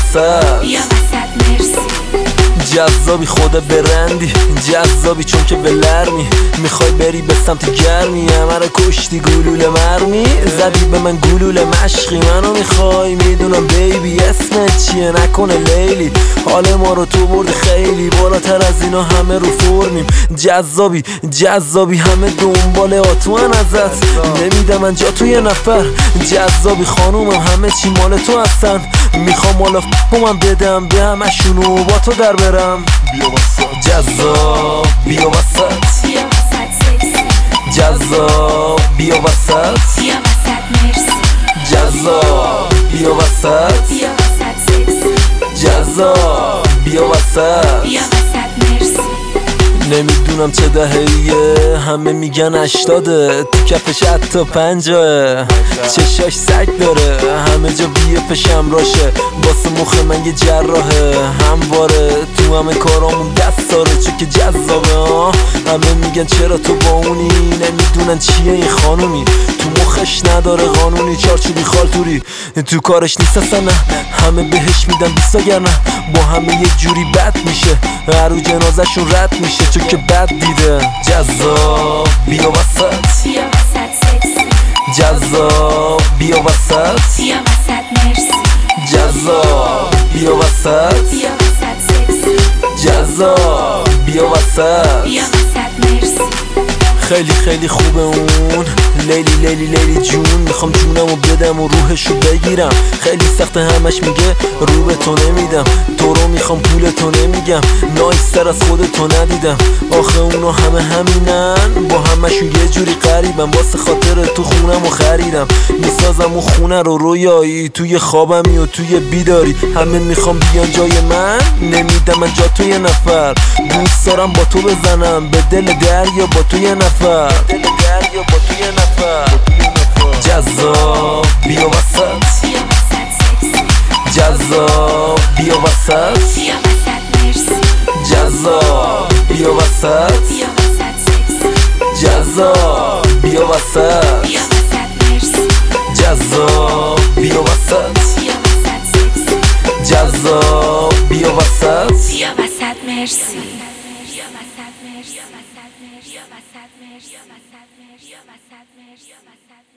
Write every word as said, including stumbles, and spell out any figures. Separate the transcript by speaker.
Speaker 1: وسط
Speaker 2: بیا وسط مرسی.
Speaker 1: جذابی خدا برندی، جذابی چون که به لرمی میخوای بری به سمت گرمی، همه رو کشتی گلوله مرمی زدی به من گلوله مشقی، منو میخوای میدونم بیبی اسمت چیه نکنه لیلی، حال ما رو تو برد خیلی بالاتر از اینا، همه رو فرمیم جذابی جذابی همه دنبال آتوان ازت، نمیدم من جا تو یه نفر جذابی خانومم همه چی مال تو هستن، میخوام مالا فکومم بدم به همشونو با تو در برم.
Speaker 3: بیا وسط
Speaker 1: جذاب بیا وسط
Speaker 2: بیا وسط سکسی.
Speaker 1: جذاب بیا وسط
Speaker 2: بیا وسط مرسی.
Speaker 1: جذاب بیا وسط
Speaker 2: بیا وسط سکسی.
Speaker 1: جذاب بیا وسط
Speaker 2: بیا وسط مرسی.
Speaker 1: نمیدونم چه دههیه همه میگن اشتاده، تو کفش حتی پنجاه، چشاش سگ داره همه جا بیه پشم راشه، واسه مخ من یه جراحه همواره، تو همه کارامون دست داره چون که جذابه ها، همه میگن چرا تو با اونی، نمیدونن چیه این خانومی، تو مخش نداره قانونی، چارچوبی خالتوری تو کارش نیست اصلا، نه همه بهش میدن بیستا گرنه، با همه یه جوری بد میشه، هر رو جنازشون رد میشه چون که بد دیده. جذاب بیا وسط
Speaker 2: بیا وسط سکسی.
Speaker 1: جذاب بیا وسط
Speaker 2: بیا وسط مرسی.
Speaker 1: جذاب بیا وسط
Speaker 2: بیا وسط سکسی.
Speaker 1: جذاب بیا وسط
Speaker 2: بیا وسط مرسی.
Speaker 1: خیلی خیلی خوبه اون لیلی لیلی لیلی جون، میخوام جونمو بدم و روحشو بگیرم، خیلی سخته همش میگه رو به تو نمیدم، تو رو میخوام پول تو نمیگم، نایستر از خود تو ندیدم، آخه اونا همه همینن با همشون یه جوری قریبم، واسه خاطر تو خونمو خریدم، میسازم و خونه رو رویایی، توی خوابمی و توی بیداری، همه میخوام بیان جای من نمیدم من جا تو یه نفر، دوست دارم با تو بزنم به دل دریا با تو یه نفر، دل دریا با تو یه نفر. جذاب بیا وسط
Speaker 2: بیا وسط سکسی.
Speaker 1: جذاب بیا وسط
Speaker 2: بیا وسط مرسی.
Speaker 1: جذاب بیا وسط
Speaker 2: بیا وسط سکسی.
Speaker 1: جذاب بیا وسط
Speaker 2: بیا وسط مرسی.
Speaker 1: جذاب بیا وسط
Speaker 2: بیا وسط سکسی.
Speaker 1: جذاب بیا وسط
Speaker 2: بیا وسط مرسی. بیا وسط مرسی. بیا وسط مرسی. بیا وسط مرسی. بیا وسط مرسی. بیا وسط مرسی.